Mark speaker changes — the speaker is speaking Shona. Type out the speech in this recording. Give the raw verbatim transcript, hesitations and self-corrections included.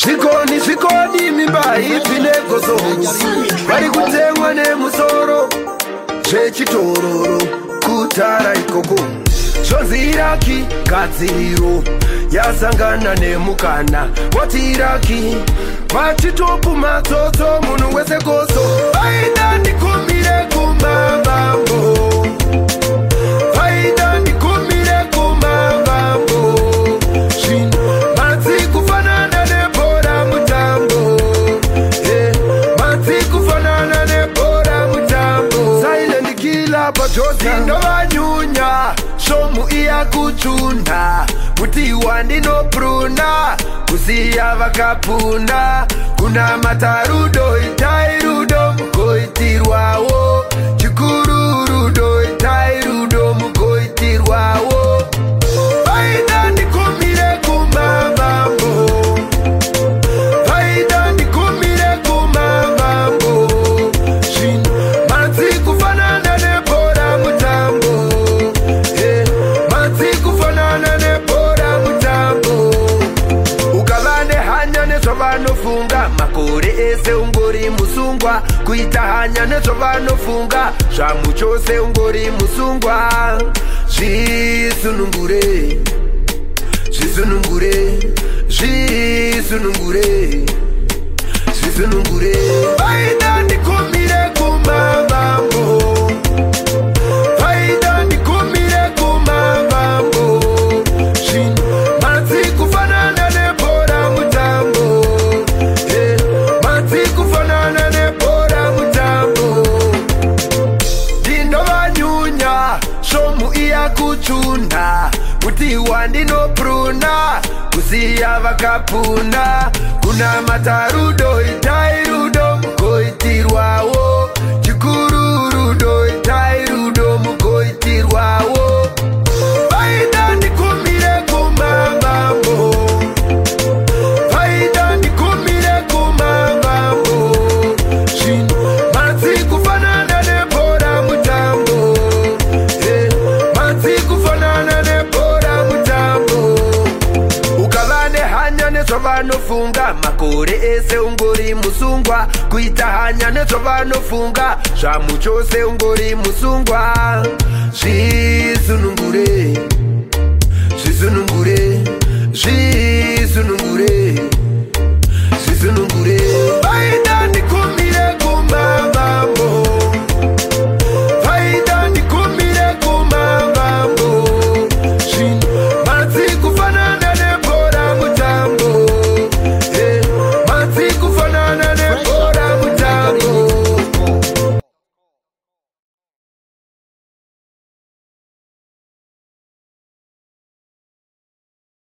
Speaker 1: Zvikoni zvikoni mimba ipineko vari kutengwa nemusoro zvechitororo kutara ikoko zvonzi Iraki gadziriro yasangana nemukana wati Iraki machitopu matsotso munhu wese koso vaida ndikumire kumavambo vaida ndikumire kumavambo zvino matsi kufanana nebhora mutambo eh, matsi kufanana nebhora mutambo silent killer pajosi ndovanyunya shomu iya kuchunda mutiwa ndinopruna kusiya vakapunda kuna matarudo itai rudo mugoitirwawo chikuru rudo itai rudo mugoitirwawo vaida ndikumire kumavambo vaida ndikumire kumavambo zvino matsi kufanana nebhora mutambo eh, matsi kufanana nebhora mutambo ukava nehanya nezvavanofunga makore ese ungori musungwa kuita hanya nezvavanofunga zvamu chose ungori musungwa zvisunungure zvisunungure zvisunungure zvisunungure vaida ndikumire kumavambo vaida ndikumire kumavambo zvino matsi kufanana nebhora mutambo eh, matsi kufanana nebhora mutambo ndinovanyunya shomu iya kuchunda mutiwa ndinopruna kusiya vakapunda kuna matarudo itai rudo mugoitirwawo chikuru rudo itai rudo mugoitirwawo vaida ndikumire kumavambo vaida ndikumire kumavambo zvino matsi kufanana nebhora mutambo eh, matsi kufanana nebhora mutambo ukava nehanya nezvavanofunga makore ese ungori musungwa kuita hanya nezvavanofunga zvamu chose ungori musungwa zvisunungure zvisunungure zvisunungure